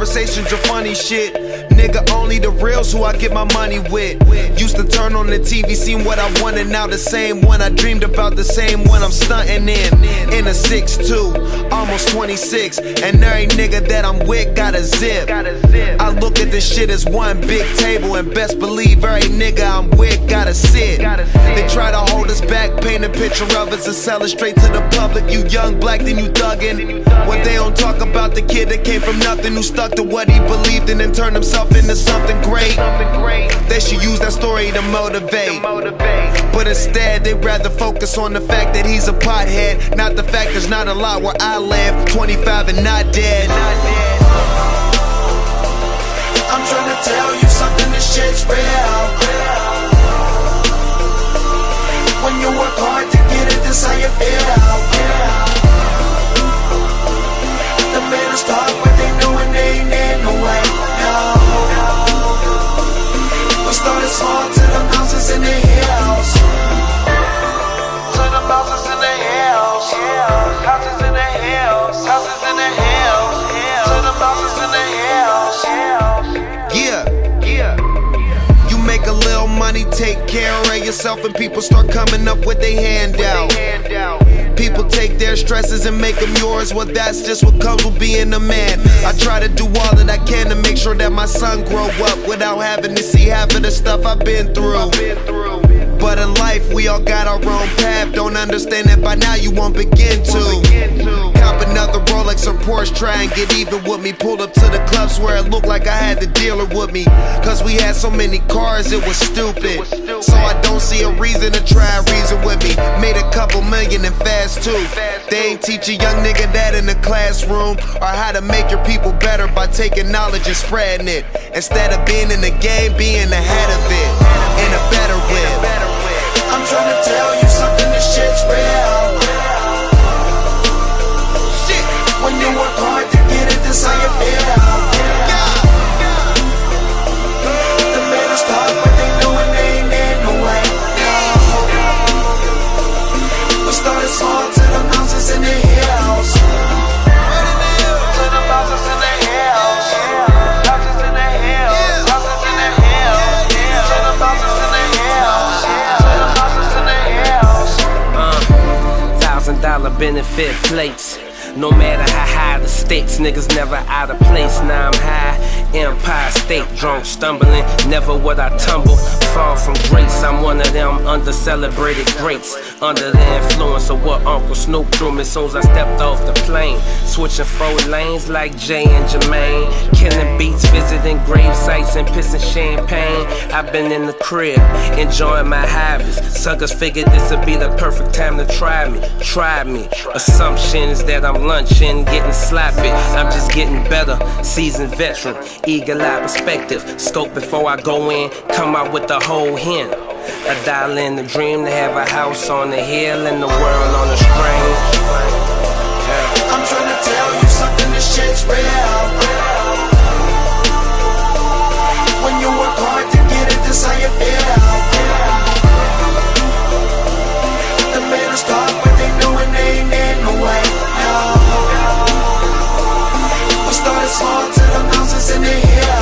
conversations are funny shit. Nigga, only the reals who I get my money with. Used to turn on the TV, seen what I wanted, now the same one I dreamed about, the same one I'm stunting in a 6'2", almost 26, and every nigga that I'm with got a zip. I look at this shit as one big table, and best believe every nigga I'm with gotta sit. They try to hold us back, paint a picture of us and sell it straight to the public. You young black, then you thuggin'. What they don't talk about the kid that came from nothing, who stuck to what he believed in and turned himself into something great. They should use that story to motivate, but instead they rather focus on the fact that he's a pothead, not the fact there's not a lot where I live, 25 and not dead. I'm trying to tell you something, this shit's real. When you work hard to get it, this how you feel. The men is talk what they know and they ain't in no way, no. We started small to the mountains in the hills. To the mountains in the hills. Houses in the hills. Houses in the hills. To the mountains in the hills. Yeah. You make a little money, take care of yourself, and people start coming up with their hand out. People take their stresses and make them yours. Well, that's just what comes with being a man. I try to do all that I can to make sure that my son grow up without having to see half of the stuff I've been through. But in life, we all got our own path. Don't understand that by now, you won't begin to. Cop another Rolex or Porsche, try and get even with me. Pulled up to the clubs where it looked like I had the dealer with me. Cause we had so many cars, it was stupid. So I don't see a reason to try and reason with me. Made a couple million and fast too. They ain't teach a young nigga that in the classroom, or how to make your people better by taking knowledge and spreading it. Instead of being in the game, being ahead of it, in a better way. I'm trying to tell you something, this shit's real. Shit. When you work hard to get it, this how you feel. The men is talk what they know and they ain't in no way, no. We started small to the mountains in the hills. To the mountains in the hills. Houses in the hills. Houses in the hills. To the mountains in the hills. $1,000 benefit plates. No matter how high the stakes, niggas never out of place. Now I'm high, Empire State, drunk, stumbling. Never would I tumble, fall from grace. I'm one of them under-celebrated greats. Under the influence of what Uncle Snoop threw me soon as I stepped off the plane. Switching 4 lanes like Jay and Jermaine. Killing beats, visiting grave sites and pissing champagne. I've been in the crib, enjoying my hobbies. Suckers figured this would be the perfect time to try me. Assumptions that I'm lunching, getting sloppy. I'm just getting better, seasoned veteran, eagle-eye perspective. Scope before I go in, come out with the whole hint. I dial in the dream to have a house on the hill and the world on the string. I'm trying to tell you something, this shit's real. When you work hard to get it, this how you feel. The men is talk what they know and they ain't in no way, no. We started small to the mountains in the hills.